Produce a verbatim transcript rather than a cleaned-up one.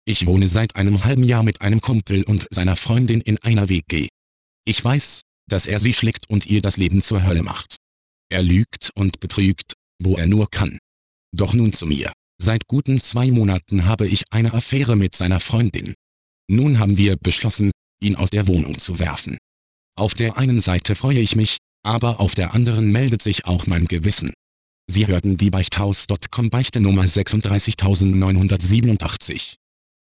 Ich wohne seit einem halben Jahr mit einem Kumpel und seiner Freundin in einer W G. Ich weiß, dass er sie schlägt und ihr das Leben zur Hölle macht. Er lügt und betrügt, wo er nur kann. Doch nun zu mir. Seit guten zwei Monaten habe ich eine Affäre mit seiner Freundin. Nun haben wir beschlossen, ihn aus der Wohnung zu werfen. Auf der einen Seite freue ich mich, aber auf der anderen meldet sich auch mein Gewissen. Sie hörten die Beichthaus Punkt com Beichte Nummer sechsunddreißigtausendneunhundertsiebenundachtzig.